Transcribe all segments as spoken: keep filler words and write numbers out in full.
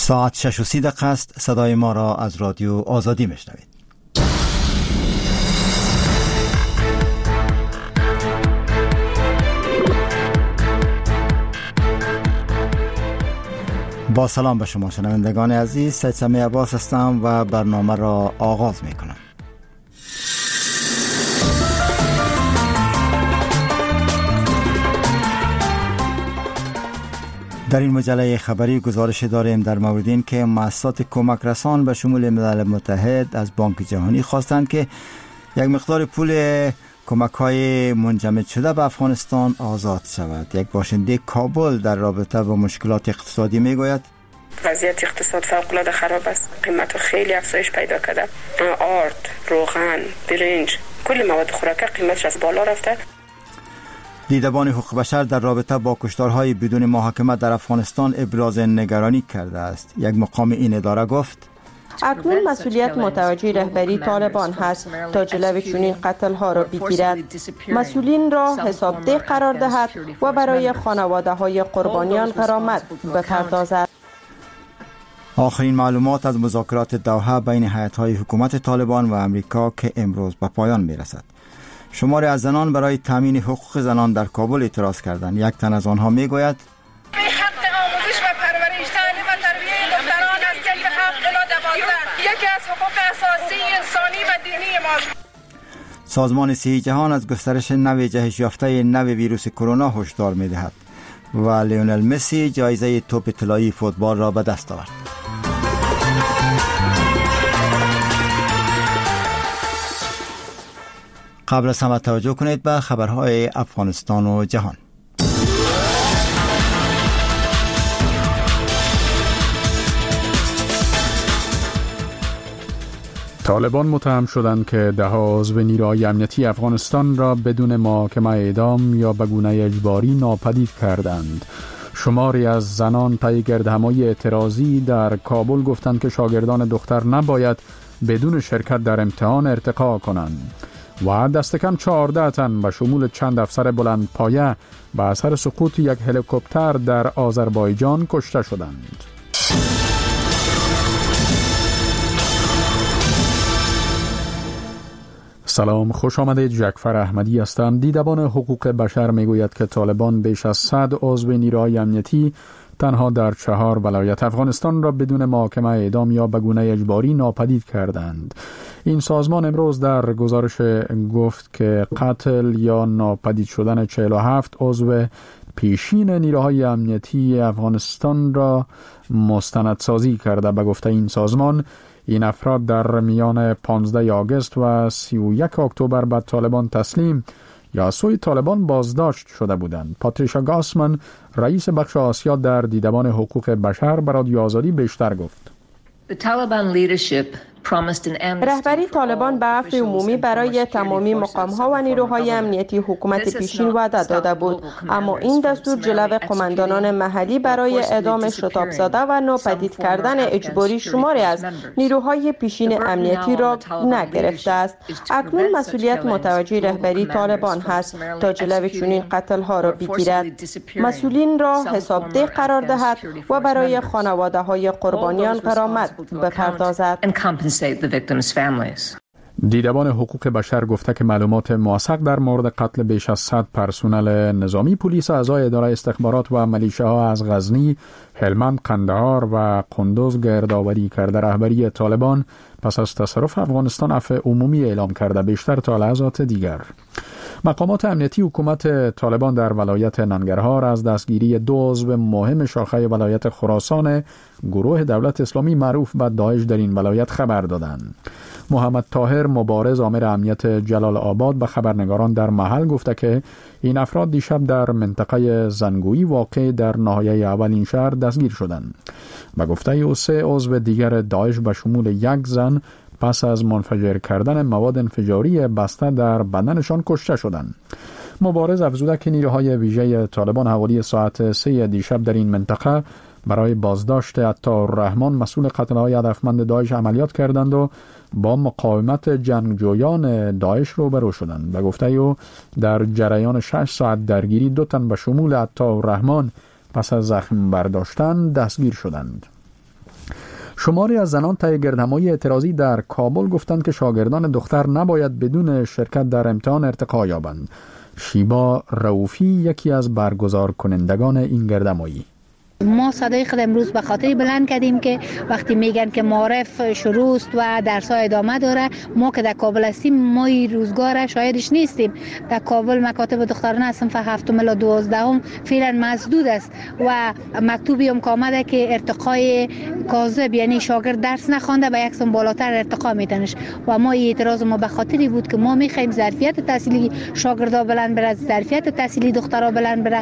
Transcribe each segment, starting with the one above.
ساعت شش و سی دقیقه است. صدای ما را از رادیو آزادی میشنوید. با سلام به شما شنوندگان عزیز، سید سمیع عباس هستم و برنامه را آغاز می کنم. در این مجله خبری گزارش داریم در مورد این که مؤسسات کمک رسان به شمول ملل متحد از بانک جهانی خواستند که یک مقدار پول کمک های منجمد شده به افغانستان آزاد شود. یک باشنده کابل در رابطه با مشکلات اقتصادی می گوید وضعیت اقتصاد فوق‌العاده خراب است. قیمت خیلی افزایش پیدا کرده. آرد، روغن، برنج، کل مواد خوراکی قیمتش از بالا رفته. دیدبان حقوق بشر در رابطه با کشتارهای بدون محاکمه در افغانستان ابراز نگرانی کرده است. یک مقام این اداره گفت اکنون مسئولیت متوجه رهبری طالبان هست تا جلوی چنین قتل ها را بگیرد، مسئولین را حسابدهی قرار دهد و برای خانواده های قربانیان غرامت بپردازد. آخرین معلومات از مذاکرات دوحه بین هیئت‌های حکومت طالبان و امریکا که امروز به پایان میرسد. شماری از زنان برای تامین حقوق زنان در کابل اعتراض کردند. یک تن از آنها میگوید حق آموزش و پرورش، تعلیم و تربیت دختران از جلب حق الی دوازده یکی از حقوق اساسی انسانی و دینی ماست. سازمان صحت جهان از گسترش نوع جهش یافته نوع ویروس کرونا هشدار می‌دهد و لیونل مسی جایزه توپ طلایی فوتبال را به دست آورد. قبل از همه توجه کنید به خبرهای افغانستان و جهان. طالبان متهم شدند که ده عضو نیروهای امنیتی افغانستان را بدون محاکمه اعدام یا به گونه اجباری ناپدید کردند. شماری از زنان پی گردهمایی اعتراضی در کابل گفتند که شاگردان دختر نباید بدون شرکت در امتحان ارتقا کنند و دست کم چهارده تن به شمول چند افسر بلند پایه به اثر سقوط یک هلیکوپتر در آذربایجان کشته شدند. سلام، خوش آمدید. جعفر احمدی هستم. دیدبان حقوق بشر میگوید که طالبان بیش از صد عضو نیروهای امنیتی تنها در چهار ولایت افغانستان را بدون محاکمه اعدام یا به گونه اجباری ناپدید کردند. این سازمان امروز در گزارش گفت که قتل یا ناپدید شدن چهل و هفت عضو پیشین نیروهای امنیتی افغانستان را مستندسازی کرده. به گفته این سازمان این افراد در میان پانزده آگوست و سی و یک اکتبر به طالبان تسلیم یا سوی طالبان بازداشت شده بودند. پاتریشا گاسمن رئیس بخش آسیا در دیدبان حقوق بشر به رادیو آزادی بیشتر گفت. رهبری طالبان به عفو عمومی برای تمامی مقام‌ها و نیروهای امنیتی حکومت پیشین وعده داده بود، اما این دستور جلو قماندانان محلی برای اعدام شتاب‌زده و ناپدید کردن اجباری شماری از نیروهای پیشین امنیتی را نگرفته است. اکنون مسئولیت متوجه رهبری طالبان هست تا جلو چنین قتل‌ها را بگیرد، مسئولین را حسابدهی قرار دهد و برای خانواده‌های قربانیان غرامت بپردازد. دیدبان حقوق بشر گفته که معلومات موثق در مورد قتل بیش از صد پرسنل نظامی، پلیس، اعضای اداره استخبارات و ملیشه‌ها از غزنی، هلمند، قندهار و قندوز گردآوری کرده. رهبری طالبان پس از تصرف افغانستان عفو عمومی اعلام کرده. بیشتر تا لحظات دیگر. مقامات امنیتی حکومت طالبان در ولایت ننگرهار از دستگیری دو عضو مهم شاخه ولایت خراسان گروه دولت اسلامی معروف به داعش در این ولایت خبر دادند. محمد طاهر مبارز آمر امنیت جلال آباد به خبرنگاران در محل گفته که این افراد دیشب در منطقه زنگویی واقع در ناحیه اول این شهر دستگیر شدند. به گفته او سه عضو دیگر داعش به شمول یک زن پس از منفجر کردن مواد انفجاری بسته در بدنشان کشته شدند. مبارز افزوده که نیروهای ویژه طالبان حوالی ساعت سه دیشب در این منطقه برای بازداشت عطارالرحمن مسئول قتل‌های هدفمند داعش عملیات کردند و با مقاومت جنگجویان داعش روبرو شدند. و گفته او در جریان شش ساعت درگیری دو تن به شمول عطارالرحمن پس از زخم برداشتن دستگیر شدند. شماری از زنان طی گردهمایی اعتراضی در کابل گفتند که شاگردان دختر نباید بدون شرکت در امتحان ارتقا یابند. شیبا رؤوفی یکی از برگزار کنندگان این گردهمایی: ما صدای خود امروز به خاطر بلند کردیم که وقتی میگن که معرف شروع است و درس ها ادامه داره، ما که در کابل هستیم ما روزگار شاهدش نیستیم. در کابل مکاتب دخترانه صنف هفتم الی دوازدهم فعلا مسدود است و مکتوبی هم آمده که ارتقای کاذب، یعنی شاگرد درس نخوانده به یک سن بالاتر ارتقا میتنش و ما اعتراض ما به خاطری بود که ما میخوایم ظرفیت تحصیلی شاگردا بلند بره، ظرفیت تحصیلی دخترها بلند بره.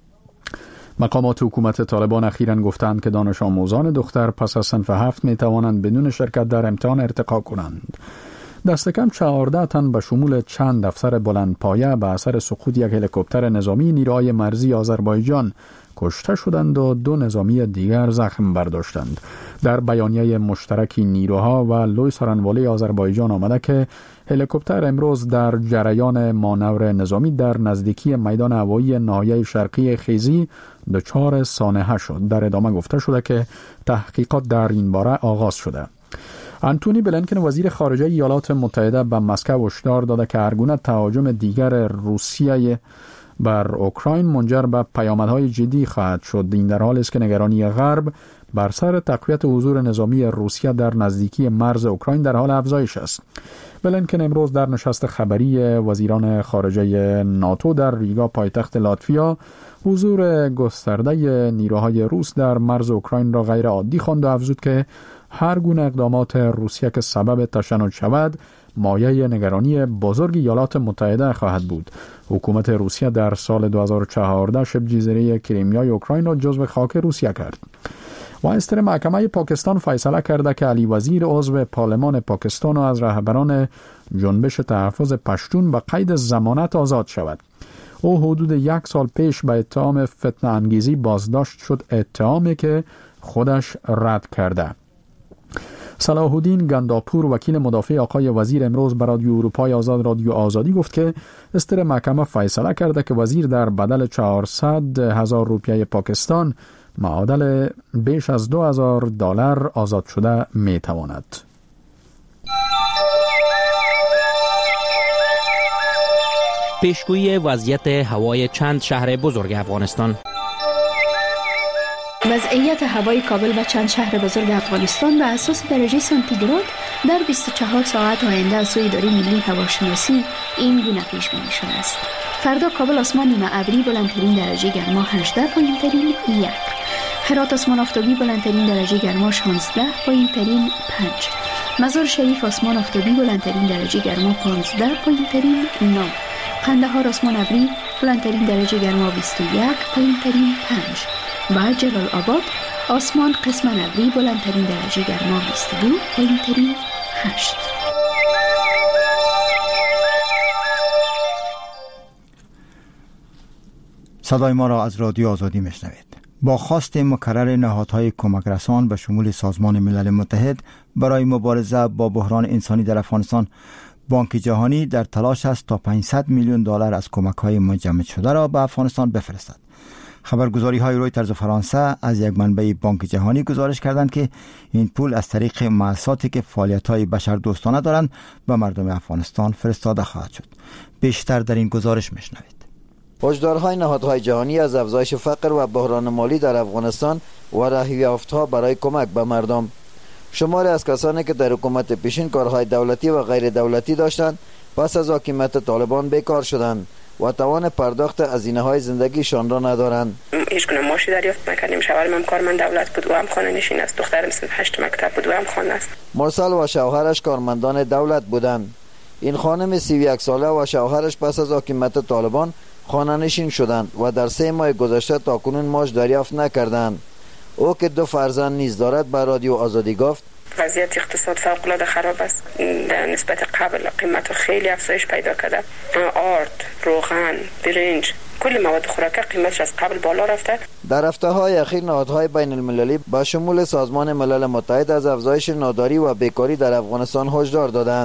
مقامات حکومت طالبان اخیراً گفتند که دانش آموزان دختر پس از صنف هفت می توانند بدون شرکت در امتحان ارتقا کنند. دست کم چهارده تن به شمول چند افسر بلندپایه به اثر سقوط یک هلیکوپتر نظامی نیروهای مرزی آذربایجان کشته شدند و دو نظامی دیگر زخم برداشتند. در بیانیه مشترکی نیروها و لوی سرانوالی آذربایجان آمده که هلیکوپتر امروز در جریان مانور نظامی در نزدیکی میدان هوایی ناحیه شرقی خیزی دچار سانحه شد. در ادامه گفته شده که تحقیقات در این باره آغاز شده. آنتونی بلینکن وزیر خارجه ایالات متحده به مسکو هشدار داده که هرگونه تهاجم دیگر روسیه بر اوکراین منجر به پیامدهای جدی خواهد شد. این در حالی است که نگرانی غرب بر سر تقویت حضور نظامی روسیه در نزدیکی مرز اوکراین در حال افزایش است. بلینکن امروز در نشست خبری وزیران خارجه ناتو در ریگا پایتخت لاتویا حضور گسترده نیروهای روس در مرز اوکراین را غیر عادی خواند و افزود که هر گونه اقدامات روسیه که سبب تشنج شود مایه نگرانی بزرگ ایالات متحده خواهد بود. حکومت روسیه در سال دو هزار و چهارده شبه جزیره کریمیای اوکراین را جزو خاک روسیه کرد. و استر محکمه پاکستان فیصله کرده که علی وزیر عضو پارلمان پاکستان از رهبران جنبش تحفظ پشتون به قید ضمانت آزاد شود. او حدود یک سال پیش به اتهام فتنه انگیزی بازداشت شد، اتهامی که خودش رد کرده. صلاح الدین گنداپور وکیل مدافع آقای وزیر امروز به رادیو اروپای آزاد رادیو آزادی گفت که استر محکمه فیصله کرده که وزیر در بدل چهارصد هزار روپیه پاکستان معادل بیش از دو هزار دلار آزاد شده می تواند. پیشگویی وضعیت هوای چند شهر بزرگ افغانستان. وضعیت هوای کابل و چند شهر بزرگ افغانستان به اساس درجه سانتیگراد در بیست و چهار ساعت آینده از سوی اداره ملی هواشناسی این گونه پیش بینی شده است. فردا کابل آسمان نیمه ابری بلندترین درجه گرما هجده، پایینترین یک. هرات آسمان آفتابی بلندترین درجه گرما شانزده، پایینترین پنج. مزار شریف آسمان آفتابی بلندترین درجه گرما پانزده، پایینترین نه. قندهار آسمان ابری بلندترین درجه گرما بیست و یک، پایینترین پنج. و جلال آباد آسمان قسماً ابری بلندترین درجه گرما بیست و دو، پایینترین هشت. صدای ما را از رادیو آزادی میشنوید. با خواست مکرر نهادهای کمک رسان به شمول سازمان ملل متحد برای مبارزه با بحران انسانی در افغانستان، بانک جهانی در تلاش است تا پانصد میلیون دلار از کمک‌های مجمد شده را به افغانستان بفرستد. خبرگزاری های رویترز فرانسه از یک منبع بانک جهانی گزارش کردند که این پول از طریق مؤسساتی که فعالیت‌های بشردوستانه دارند به مردم افغانستان فرستاده خواهد شد. بیشتر در این گزارش میشنوید. هشدارهای نهادهای جهانی از افزایش فقر و بحران مالی در افغانستان و راهیافت‌ها برای کمک به مردم. شماری از کسانی که در حکومت پیشین کارهای دولتی و غیر دولتی داشتند پس از حاکمیت طالبان بیکار شدند و توان پرداخت هزینه‌های زندگیشان را ندارند. هیچ گونه معاشی دریافت نکردیم. شوهرم هم کارمند دولت بود و هم خانه نشین است. دخترم صنف هشت مکتب بود و هم خانه است. مرسل و شوهرش کارمندان دولت بودند. این خانم سی و یک ساله و شوهرش پس از حاکمیت طالبان خانه نشین شدند و در سه ماه گذشته تاکنون معاش دریافت نکردند. او که دو فرزند نیز دارد به رادیو آزادی گفت وضعیت اقتصاد فوق‌العاده خراب است. در نسبت قبل قیمت خیلی افزایش پیدا کرده. آرد، روغن، برنج، کل مواد خوراکی قیمتش از قبل بالا رفته. در هفته‌های اخیر نهادهای بین المللی با شمول سازمان ملل متحد از افزایش ناداری و بیکاری در افغانستان هشدار دادند.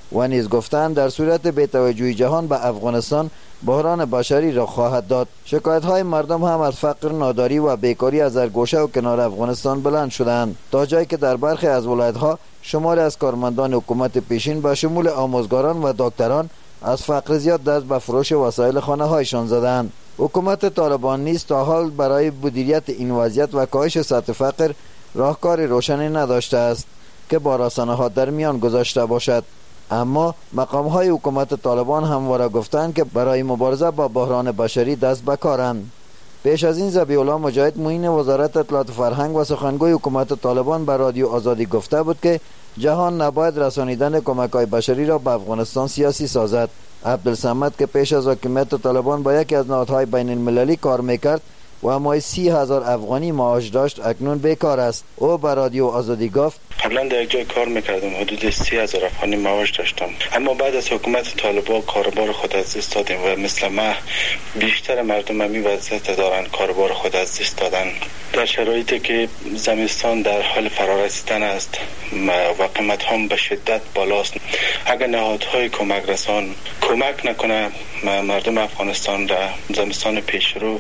و نیز گفتند در صورت بی‌توجهی جهان به افغانستان بحران بشری را خواهد داد. شکایت های مردم هم از فقر، ناداری و بیکاری از هر گوشه و کنار افغانستان بلند شدند، تا جایی که در برخی از ولایت ها شماری از کارمندان حکومت پیشین به شمول آموزگاران و دکتران از فقر زیاد دست به فروش وسایل خانه هایشان زدند. حکومت طالبان نیز تا حال برای مدیریت این وضعیت و کاهش سطح فقر راهکار روشنی نداشته است که با رسانه ها در میان گذاشته باشد. اما مقام های حکومت طالبان همواره گفتند که برای مبارزه با بحران بشری دست به کارند. پیش از این ذبیح الله مجاهد معین وزارت اطلاعات فرهنگ و سخنگوی حکومت طالبان به رادیو آزادی گفته بود که جهان نباید رسانیدن کمک‌های بشری را به افغانستان سیاسی سازد. عبدالصمد که پیش از حکومت طالبان با یکی از نهادهای بین المللی کار میکرد و ماهی سی هزار افغانی معاش داشت، اکنون بیکار است. او به رادیو آزادی گفت قبلا در یک جای کار میکردم، حدود سی هزار افغانی معاش داشتم، اما بعد از حکومت طالبان کاربار خود از دست دادیم و مثل ما بیشتر مردم همی وضعیت دارن کاربار خود از دست دادن. در شرایطی که زمستان در حال فرارسیدن است و قیمت هم به شدت بالاست، اگر نهادهای کمک رسان کمک نکنه مردم افغانستان را زمستان پیشرو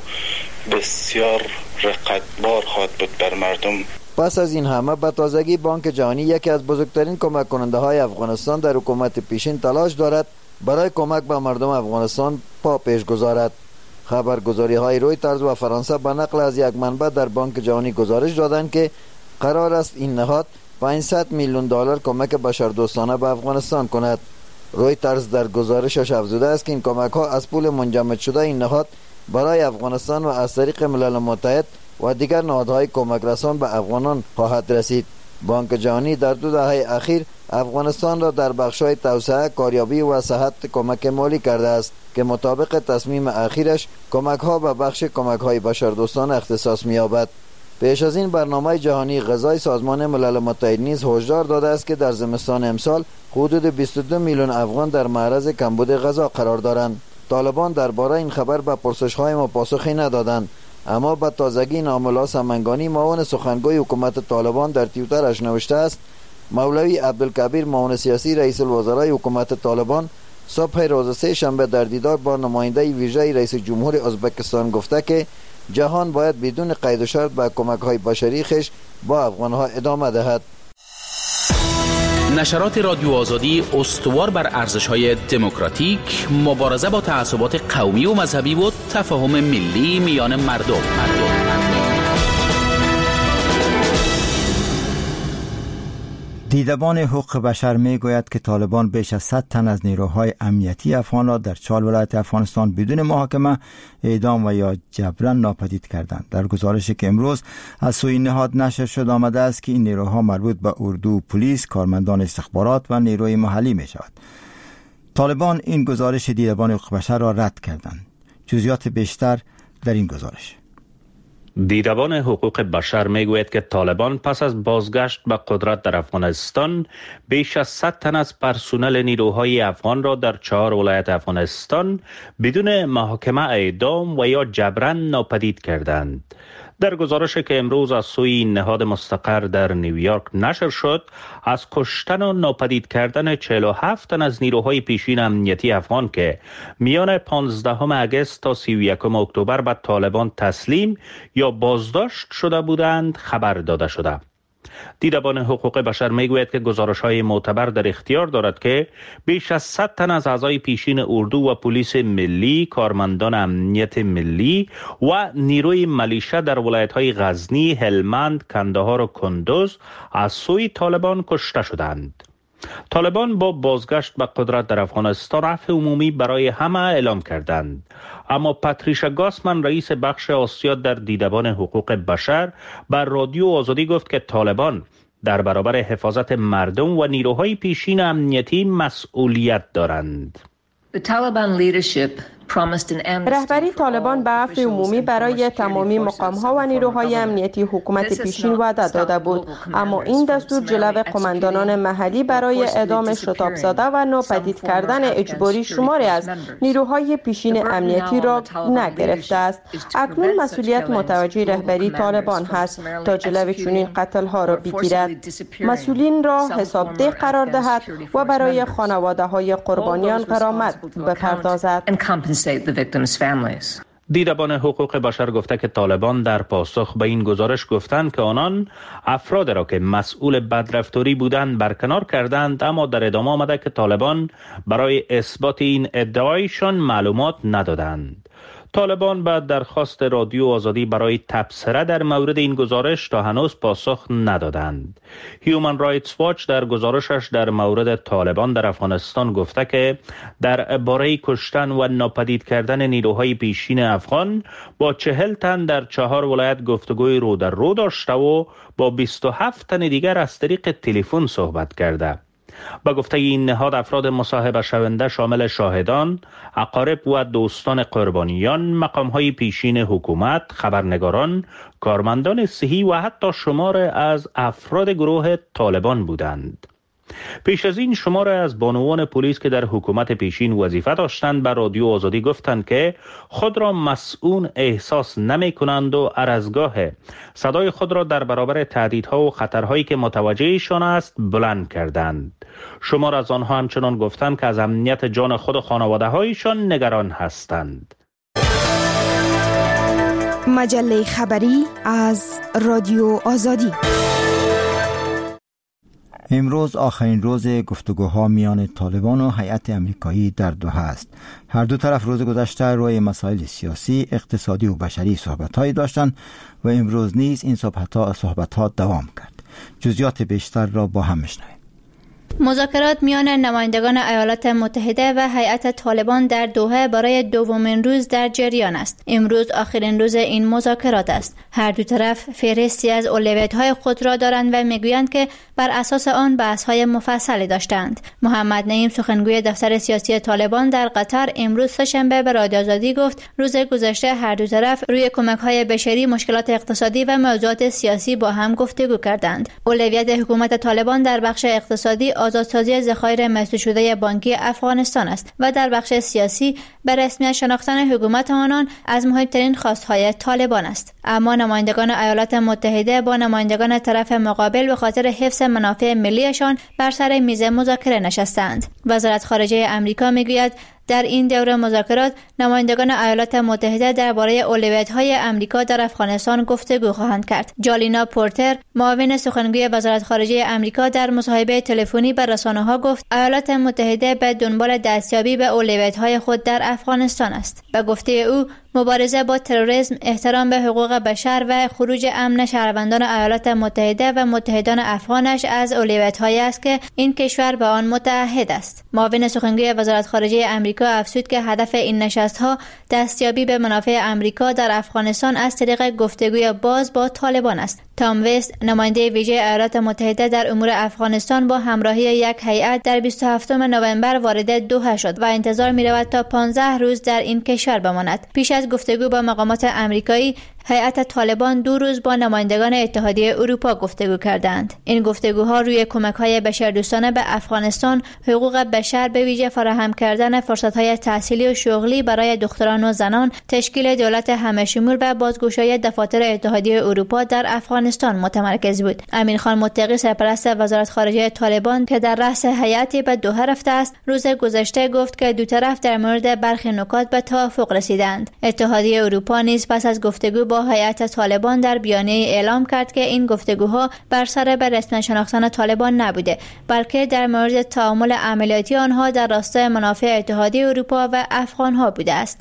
بسیار رقتبار خواهد بود بر مردم. پس از این همه به تازگی بانک جهانی، یکی از بزرگترین کمک کننده های افغانستان، در حکومت پیشین تلاش دارد برای کمک به مردم افغانستان پا پیش گذارد. خبرگزاری های رویترز و فرانسه به نقل از یک منبع در بانک جهانی گزارش دادند که قرار است این نهاد پانصد میلیون دلار کمک بشردوستانه به افغانستان کند. رویترز در گزارشش افزوده است که این کمک ها از پول منجمد شده این نهاد برای افغانستان و از طریق ملل متحد و دیگر نهادهای کمک رسان به افغانان خواهد رسید. بانک جهانی در دو دهه اخیر افغانستان را در بخش‌های توسعه، کاریابی و صحت کمک مالی کرده است که مطابق تصمیم اخیرش کمک‌ها به بخش کمک‌های بشردوستانه اختصاص می‌یابد. پیش از این برنامه جهانی غذای سازمان ملل متحد نیز هشدار داده است که در زمستان امسال حدود بیست و دو میلیون افغان در معرض کمبود غذا قرار دارند. طالبان درباره این خبر به پرسش‌های ما پاسخی ندادند، اما به تازگی ناملا سمنگانی، معاون سخنگوی حکومت طالبان، در توییترش نوشته است مولوی عبدالکبیر، معاون سیاسی رئیس الوزرای حکومت طالبان، صبح روز سه شنبه در دیدار با نماینده ویژه رئیس جمهور ازبکستان گفته که جهان باید بدون قید و شرط به کمک‌های بشری خش با افغان‌ها ادامه دهد. نشرات رادیو آزادی استوار بر ارزش‌های دموکراتیک، مبارزه با تعصبات قومی و مذهبی و تفاهم ملی میان مردم. مردم. دیدبان حقوق بشر می گوید که طالبان بیش از صد تن از نیروهای امنیتی افغان را در چهار ولایت افغانستان بدون محاکمه اعدام و یا جبران ناپدید کردند. در گزارشی که امروز از سوی نهاد نشر شد آمده است که این نیروها مربوط به اردو، پلیس، کارمندان استخبارات و نیروی محلی می شود. طالبان این گزارش دیدبان حقوق بشر را رد کردند. جزئیات بیشتر در این گزارش. دیدبان حقوق بشر میگوید که طالبان پس از بازگشت به قدرت در افغانستان بیش از صد تن از پرسنل نیروهای افغان را در چهار ولایت افغانستان بدون محاکمه اعدام و یا جبران ناپدید کردند. در گزارشی که امروز از سوی نهاد مستقر در نیویورک نشر شد، از کشتن و ناپدید کردن چهل و هفت تن از نیروهای پیشین امنیتی افغان که میان پانزدهم اگست تا سی و یکم اکتبر به طالبان تسلیم یا بازداشت شده بودند خبر داده شده. دیدبان حقوق بشر میگوید که گزارش‌های معتبر در اختیار دارد که بیش از صد تن از اعضای پیشین اردو و پلیس ملی، کارمندان امنیت ملی و نیروی ملیشه در ولایت‌های غزنی، هلمند، کندهار و کندوز از سوی طالبان کشته شدند. طالبان با بازگشت به قدرت در افغانستان عفو عمومی برای همه اعلام کردند، اما پاتریشا گاسمن، رئیس بخش آسیا در دیدبان حقوق بشر، بر رادیو آزادی گفت که طالبان در برابر حفاظت مردم و نیروهای پیشین امنیتی مسئولیت دارند. The Taliban leadership رهبری طالبان به عفو عمومی برای تمامی مقام‌ها و نیروهای امنیتی حکومت پیشین وعده داده بود، اما این دستور جلو قماندانان محلی برای اعدام شتاب‌زده و ناپدید کردن اجباری شماری از نیروهای پیشین امنیتی را نگرفته است. اکنون مسئولیت متوجه رهبری طالبان هست تا جلو چنین قتل‌ها را بگیرد، مسئولین را حسابده قرار دهد و برای خانواده‌های قربانیان غرامت بپردازد. دیدبان حقوق بشر گفته که طالبان در پاسخ به این گزارش گفتند که آنان افراد را که مسئول بدرفتاری بودند برکنار کردند، اما در ادامه آمده که طالبان برای اثبات این ادعایشان معلومات ندادند. طالبان به درخواست رادیو آزادی برای تبصره در مورد این گزارش تا هنوز پاسخ ندادند. هیومن رایتس واچ در گزارشش در مورد طالبان در افغانستان گفته که در باره کشتن و ناپدید کردن نیروهای پیشین افغان با چهل تن در چهار ولایت گفتگوی رو در رو داشته و با بیست و هفت تن دیگر از طریق تلفن صحبت کرده. با گفته این نهاد افراد مصاحبه شونده شامل شاهدان، اقارب و دوستان قربانیان، مقام‌های پیشین حکومت، خبرنگاران، کارمندان صحی و حتی شمار از افراد گروه طالبان بودند. پیش از این شمار از بانوان پلیس که در حکومت پیشین وظیفه داشتند به رادیو آزادی گفتند که خود را مسئول احساس نمی کنند و هر از گاه صدای خود را در برابر تهدیدها و خطرهایی که متوجهشان است بلند کردند. شمار از آنها همچنان گفتند که از امنیت جان خود و خانواده هایشان نگران هستند. مجله خبری از رادیو آزادی. امروز آخرین روز گفتگوها میان طالبان و هیئت امریکایی در دوحه است. هر دو طرف روز گذشته روی مسائل سیاسی، اقتصادی و بشری صحبت‌هایی داشتند و امروز نیز این صحبت‌ها صحبت‌ها دوام کرد. جزئیات بیشتر را با هم می‌شنویم. مذاکرات میان نمایندگان ایالات متحده و هیئت طالبان در دوحه برای دومین روز در جریان است. امروز آخرین روز این مذاکرات است. هر دو طرف فهرستی از اولویت‌های خود را دارند و میگویند که بر اساس آن بحث‌های مفصلی داشتند. محمد نعیم سخنگوی دفتر سیاسی طالبان در قطر امروز سه‌شنبه به رادیو آزادی گفت روز گذشته هر دو طرف روی کمک‌های بشری، مشکلات اقتصادی و موضوعات سیاسی با هم گفتگو کردند. اولویت حکومت طالبان در بخش اقتصادی آزادسازی ذخایر مسدود شده بانکی افغانستان است و در بخش سیاسی به رسمیت شناختن حکومت آنان از مهمترین خواست‌های طالبان است. اما نمایندگان ایالات متحده با نمایندگان طرف مقابل به خاطر حفظ منافع ملیشان بر سر میز مذاکره نشستند. وزارت خارجه آمریکا میگوید در این دوره مذاکرات نمایندگان ایالات متحده درباره اولویت‌های آمریکا در افغانستان گفتگو خواهند کرد. جالینا پورتر، معاون سخنگوی وزارت خارجه آمریکا، در مصاحبه تلفنی به رسانه‌ها گفت ایالات متحده به دنبال دستیابی به اولویت‌های خود در افغانستان است. به گفته او مبارزه با تروریسم، احترام به حقوق بشر و خروج امن شهروندان ایالات متحده و متحدان افغانش از اولویت‌هایی است که این کشور به آن متعهد است. معاون سخنگوی وزارت خارجه آمریکا افزود که هدف این نشست‌ها دستیابی به منافع آمریکا در افغانستان از طریق گفتگوی باز با طالبان است. تام وست، نماینده ویژه ایالات متحده در امور افغانستان، با همراهی یک هیئت در بیست و هفتم نوامبر وارد دوحه شد و انتظار می‌رود تا پانزده روز در این کشور بماند. پیش از گفتگو با مقامات آمریکایی، هیئت طالبان دو روز با نمایندگان اتحادیه اروپا گفتگو کردند. این گفتگوها روی کمک‌های بشردوستانه به افغانستان، حقوق بشر به ویژه فراهم کردن فرصت‌های تحصیلی و شغلی برای دختران و زنان، تشکیل دولت همه‌شمول و بازگشایی دفاتر اتحادیه اروپا در افغانستان متمرکز بود. امین خان متقی، سرپرست وزارت خارجه طالبان که در رأس هیئتی به دوحه رفته است، روز گذشته گفت که دو طرف در مورد برخی نکات به توافق رسیدند. اتحادیه اروپا نیز پس از گفتگو با هیئت طالبان در بیانیه اعلام کرد که این گفتگوها بر سر به رسمیت شناختن طالبان نبوده، بلکه در مورد تعامل عملیاتی آنها در راستای منافع اتحادیه اروپا و افغانها بوده است.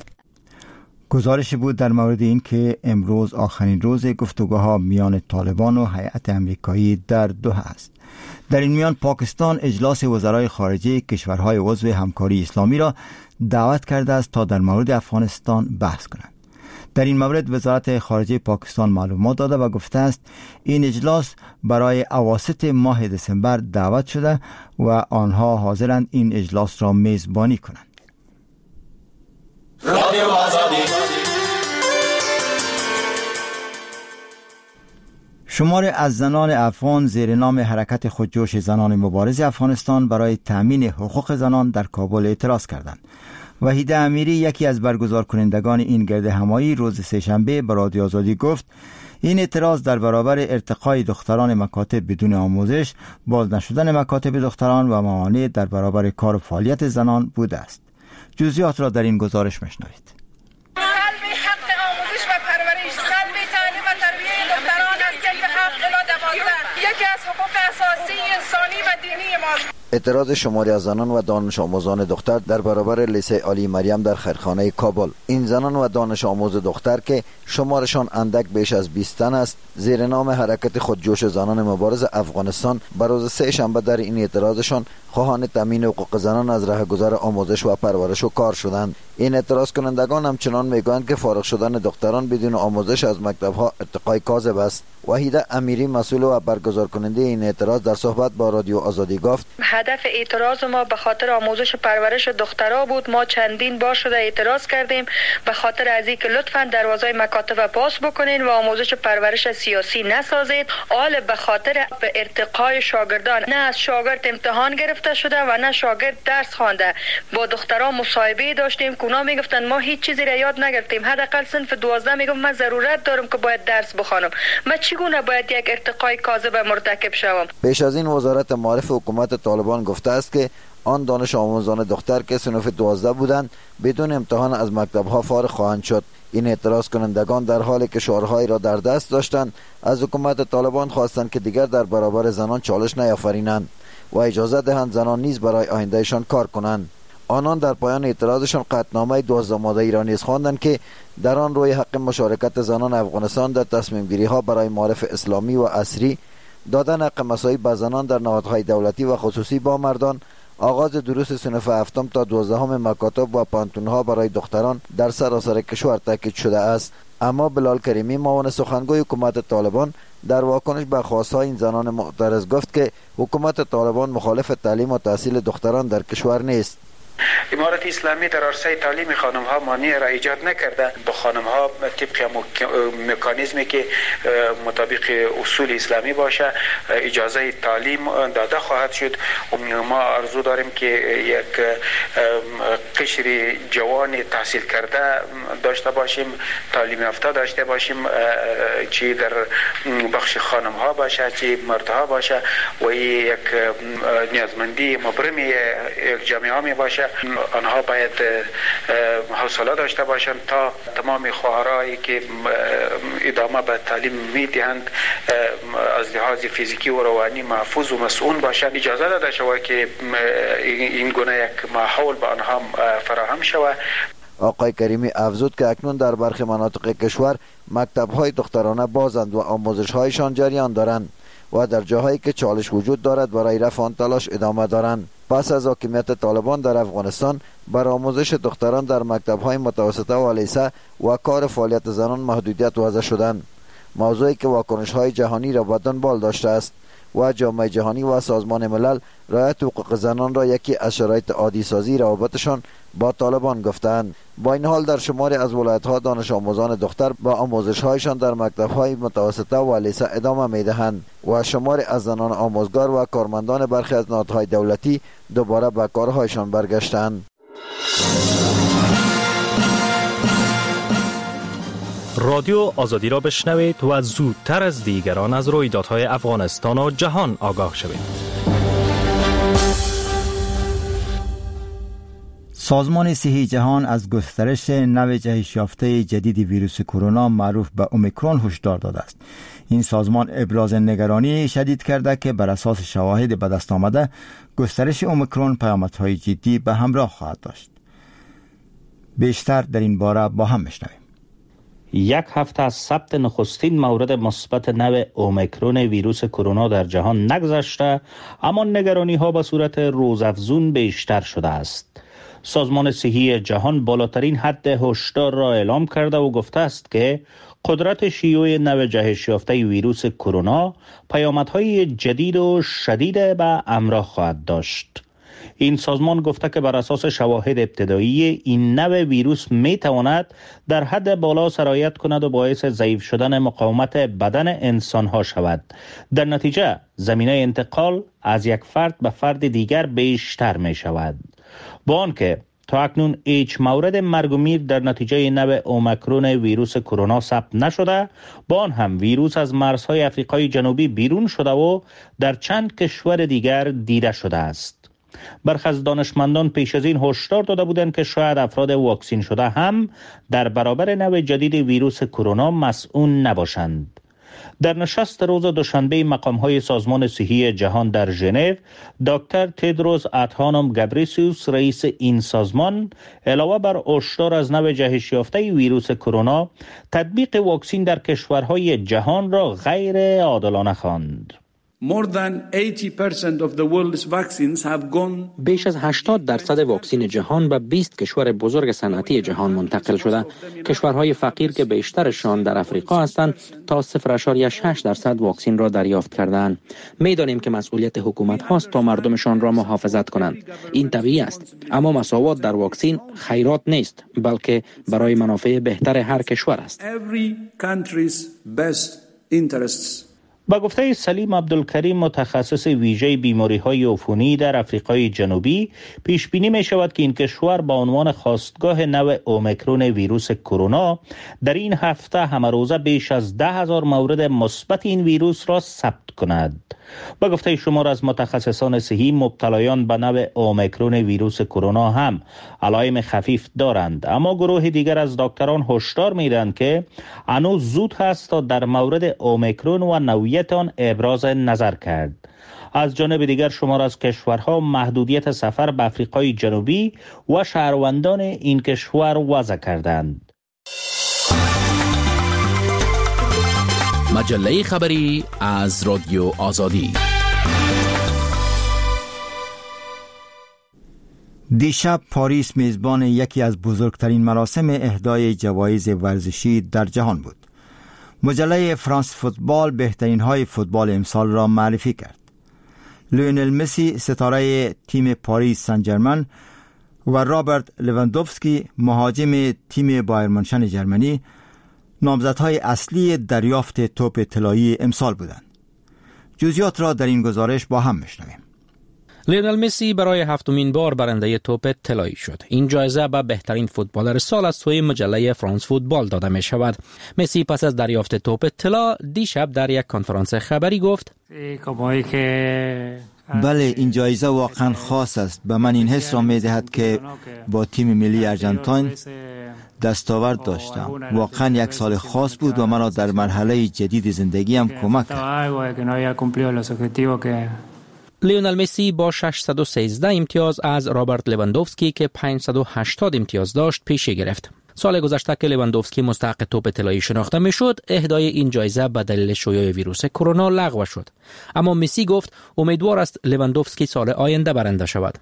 گزارشی بود در مورد این که امروز آخرین روز گفتگوها میان طالبان و هیئت امریکایی در دوحه است. در این میان پاکستان اجلاس وزرای خارجه کشورهای عضو همکاری اسلامی را دعوت کرده است تا در مورد افغانستان بحث کنند. در این مورد وزارت خارجه پاکستان معلومات داده و گفته است این اجلاس برای اواسط ماه دسامبر دعوت شده و آنها حاضرند این اجلاس را میزبانی کنند. رادیو آزادی. شماری از زنان افغان زیر نام حرکت خودجوش زنان مبارز افغانستان برای تامین حقوق زنان در کابل اعتراض کردند. وحیده امیری، یکی از برگزار کنندگان این گرد همایی، روز سه‌شنبه به رادیو آزادی گفت این اعتراض در برابر ارتقای دختران مکاتب بدون آموزش، باز نشدن مکاتب دختران و موانع در برابر کار و فعالیت زنان بوده است. جزئیات را در این گزارش میشنوید. سلب حق آموزش و پرورش، سلب تعلیم و تربیت دختران از جلب حق الی دوازده یکی از حقوق اساسی انسانی و دینی ماست. اعتراض شماری از زنان و دانش آموزان دختر در برابر لیسه عالی مریم در خیرخانه کابل. این زنان و دانش آموز دختر که شمارشان اندک بیش از بیست تن است، زیر نام حرکت خودجوش زنان مبارز افغانستان بر روز سه شنبه در این اعتراضشان خواهان تامین حقوق زنان از راهگذار آموزش و پرورش و کار شدند. این اعتراض کنندگان همچنان میگویند که فارغ شدن دختران بدون آموزش از مکتب‌ها ارتقای کاذب است. وحیده امیری، مسئول و برگزار کننده این اعتراض، در صحبت با رادیو آزادی گفت هدف اعتراض ما به خاطر آموزش و پرورش دخترها بود. ما چندین بار شده اعتراض کردیم به خاطر از اینکه لطفاً دروازه مکاتب باز بکنین و آموزش و پرورش سیاسی نسازید. آل به خاطر به ارتقای شاگردان، نه از شاگرد امتحان گرفته شده و نه شاگرد درس خوانده. با دخترها مصاحبه داشتیم که اونا میگفتن ما هیچ چیزی را یاد نگرفتیم، حداقل صنف دوازده میگم من ضرورت دارم که باید درس بخوانم، من چگونه باید یک ارتقای کاذب مرتکب شوم؟ پیش از این وزارت معارف حکومت طالبان گفته است که آن دانش آموزان دختر که صنف دوازده بودند بدون امتحان از مکتب‌ها فارغ خواهند شد. این اعتراض کنندگان در حالی که شعارهایی را در دست داشتند از حکومت طالبان خواستند که دیگر در برابر زنان چالش نیافرینند و اجازه دهند زنان نیز برای آیندهشان کار کنند. آنان در پایان اعتراضشان قطعنامه دوازده ماده‌ای را نیز خواندند که در آن روی حق مشارکت زنان افغانستان در تصمیم گیری ها برای معارف اسلامی و عصری، دادن حق مساوی به زنان در نهادهای دولتی و خصوصی با مردان، آغاز دروس صنف هفتم تا دوازدهم مکاتب و پانتونها برای دختران در سراسر کشور تاکید شده است. اما بلال کریمی، معاون سخنگوی حکومت طالبان، در واکنش به خواستهای این زنان معترض گفت که حکومت طالبان مخالف تعلیم و تحصیل دختران در کشور نیست. امارت اسلامی در عرصه تعلیم خانم ها مانع را ایجاد نکرده. با خانم ها طبق مکانیزمی که مطابق اصول اسلامی باشه اجازه تعلیم داده خواهد شد. ما آرزو داریم که یک قشر جوان تحصیل کرده داشته باشیم، تعلیم یافته داشته باشیم، چی در بخش خانم ها باشه چی مردها باشه و یک نیازمندی مبرم یک جامعه می باشه. آنها باید حوصله داشته باشند تا تمام خواهرایی که ادامه به تعلیم میدهند از لحاظ فیزیکی و روانی محفوظ و مسئول باشند. اجازه داده شود که این گونه یک ماحول به آنها فراهم شود. آقای کریمی افزود که اکنون در برخی مناطق کشور مکتب‌های دخترانه بازند و آموزش‌هایشان جریان دارند و در جاهایی که چالش وجود دارد برای رفع آن تلاش ادامه دارند. پس از حاکمیت طالبان در افغانستان بر آموزش دختران در مکتب‌های متوسطه و لیسه و کار فعالیت زنان محدودیت وضع شدند، موضوعی که واکنش‌های جهانی را به دنبال داشته است و جامعه جهانی و سازمان ملل رعایت حقوق زنان را یکی از شرایط عادی سازی روابطشان با طالبان گفتند. با این حال در شماری از ولایت‌ها دانش آموزان دختر با آموزش‌هایشان در مکتب‌های متوسطه و لیسه ادامه می‌دهند و شماری از زنان آموزگار و کارمندان برخی از نهادهای دولتی دوباره به کارهایشان برگشتند. رادیو آزادی را بشنوید و زودتر از دیگران از رویدادهای افغانستان و جهان آگاه شوید. سازمان صحی جهان از گسترش نوع جهش یافته جدید ویروس کرونا معروف به اومیکرون هشدار داده است. این سازمان ابراز نگرانی شدید کرده که بر اساس شواهد به دست آمده گسترش اومیکرون پیامدهای جدی به همراه خواهد داشت. بیشتر در این باره با هم میشنویم. یک هفته از ثبت نخستین مورد مثبت نوع اومیکرون ویروس کرونا در جهان نگذشته، اما نگرانی ها به صورت روزافزون بیشتر شده است. سازمان صحی جهان بالاترین حد هشدار را اعلام کرده و گفته است که قدرت شیوع نوع جهش یافته ویروس کرونا پیامدهای جدید و شدید به همراه خواهد داشت. این سازمان گفته که بر اساس شواهد ابتدایی این نوع ویروس می تواند در حد بالا سرایت کند و باعث ضعیف شدن مقاومت بدن انسان ها شود. در نتیجه زمینه انتقال از یک فرد به فرد دیگر بیشتر می شود. با آنکه تا اکنون هیچ مورد مرگ و میر در نتیجه نوع اومیکرون ویروس کرونا ثبت نشده، با آن هم ویروس از مرزهای آفریقای جنوبی بیرون شده و در چند کشور دیگر دیده شده است. برخی از دانشمندان پیش از این هشدار داده بودند که شاید افراد واکسین شده هم در برابر نوع جدید ویروس کرونا مسئول نباشند. در نشست روز دوشنبه مقام‌های سازمان صحی جهان در ژنو، دکتر تدروس ادهانوم گبریسیوس رئیس این سازمان علاوه بر هشدار از نوع جهش یافته ویروس کرونا، تطبیق واکسین در کشورهای جهان را غیر عادلانه خواند. More than eighty percent of the world's vaccines have gone. بیش از هشتاد درصد واکسین جهان به بیست کشور بزرگ صنعتی جهان منتقل شده. کشورهای فقیر که بیشترشان در افریقا هستند تا صفر ممیز شش درصد واکسین را دریافت کردند. می‌دانیم که مسئولیت حکومت هاست تا مردمشان را محافظت کنند. این طبیعی است، اما مساوات در واکسین خیرات نیست، بلکه برای منافع بهتر هر کشور است. Every country's best interests. با گفته سلیم عبدالکریم متخصص ویژه بیماری‌های عفونی در آفریقای جنوبی، پیش بینی می شود که این کشور با عنوان خاستگاه نوع اومیکرون ویروس کرونا در این هفته همه روزه بیش از ده هزار مورد مثبت این ویروس را ثبت کند. با گفته شمار از متخصصان صحی، مبتلایان به نوع اومیکرون ویروس کرونا هم علائم خفیف دارند، اما گروه دیگر از دکتران هشدار می‌دهند که هنوز زود هست تا در مورد اومیکرون و نوعیت آن ابراز نظر کرد. از جانب دیگر شمار از کشورها محدودیت سفر به آفریقای جنوبی و شهروندان این کشور وضع کردند. مجله خبری از رادیو آزادی. دیشب پاریس میزبان یکی از بزرگترین مراسم اهدای جوایز ورزشی در جهان بود. مجله فرانس فوتبال بهترین های فوتبال امسال را معرفی کرد. لیونل مسی ستاره تیم پاریس سن ژرمن و رابرت لواندوفسکی مهاجم تیم بایر مونشن ژرمنی نامزدهای اصلی دریافت توپ طلایی امسال بودند. جزئیات را در این گزارش با هم میشنویم. لیونل مسی برای هفتمین بار برنده توپ طلایی شد. این جایزه به بهترین فوتبالر سال از سوی مجله فرانس فوتبال داده می شود. مسی پس از دریافت توپ طلا دیشب در یک کنفرانس خبری گفت: بله، این جایزه واقعا خاص است. به من این حس را می دهد که با تیم ملی ارژانتین دستاورد داشتم. واقعا یک سال خاص بود و مرا در مرحله جدید زندگیم کمک کرد. لیونل مسی با ششصد و سیزده امتیاز از رابرت لواندوفسکی که پانصد و هشتاد امتیاز داشت پیشی گرفت. سال گذشته که لواندوفسکی مستحق توپ طلایی شناخته میشد، اهدای این جایزه به دلیل شیوع ویروس کرونا لغو شد. اما مسی گفت امیدوار است لواندوفسکی سال آینده برنده شود.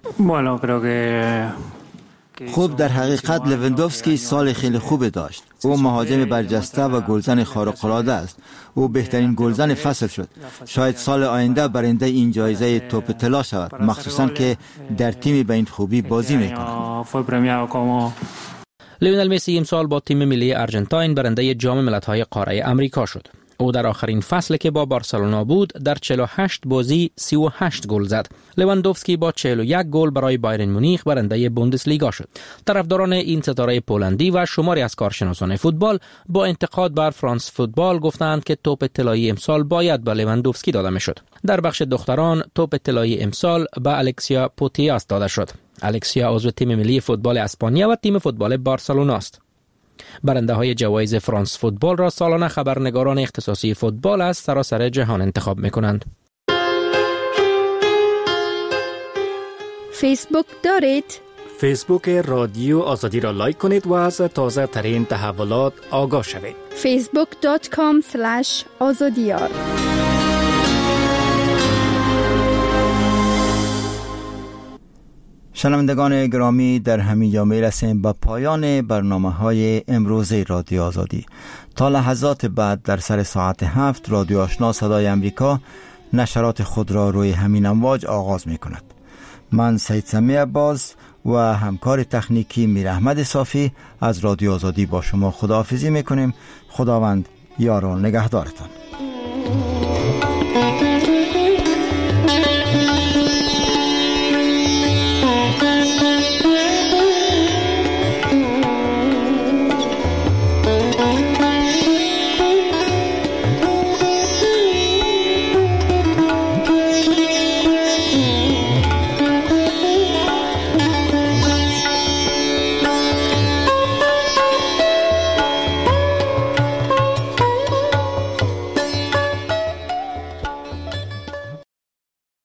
خوب، در حقیقت لواندوفسکی سال خیلی خوب داشت. او مهاجم برجسته و گلزن خارق‌العاده است. او بهترین گلزن فصل شد. شاید سال آینده برنده این جایزه توپ طلا شود، مخصوصا که در تیمی به این خوبی بازی می‌کند. لیونل مسی امسال با تیم ملی آرژانتین برنده جام ملت‌های قاره آمریکا شد. او در آخرین فصل که با بارسلونا بود در چهل و هشت بازی سی و هشت گل زد. لواندوفسکی با چهل و یک گل برای بایرن مونیخ برنده بوندسلیگا شد. طرفداران این ستاره پولندی و شماری از کارشناسان فوتبال با انتقاد بر فرانس فوتبال گفتند که توپ طلایی امسال باید به لواندوفسکی داده میشد. در بخش دختران توپ طلایی امسال به الکسیا پوتیاس داده شد. الکسیا عضو تیم ملی فوتبال اسپانیا و تیم فوتبال بارسلونا است. برنده های جوایز فرانس فوتبال را سالانه خبرنگاران اختصاصی فوتبال از سراسر جهان انتخاب می کنند. فیسبوک دارید؟ فیسبوک رادیو آزادی را لایک کنید و از تازه ترین تحولات آگاه شوید. فیسبوک دات کام اسلش آزادیار. شنوندگان گرامی، در همین جا میرسیم به پایان برنامه‌های امروزه رادیو آزادی. تا لحظات بعد در سر ساعت هفت رادیو آشنا صدای امریکا نشرات خود را روی همین امواج آغاز می کند. من سید سمی عباس و همکار تکنیکی میر احمد صافی از رادیو آزادی با شما خداحافظی میکنیم. خداوند یار و نگهدارتان.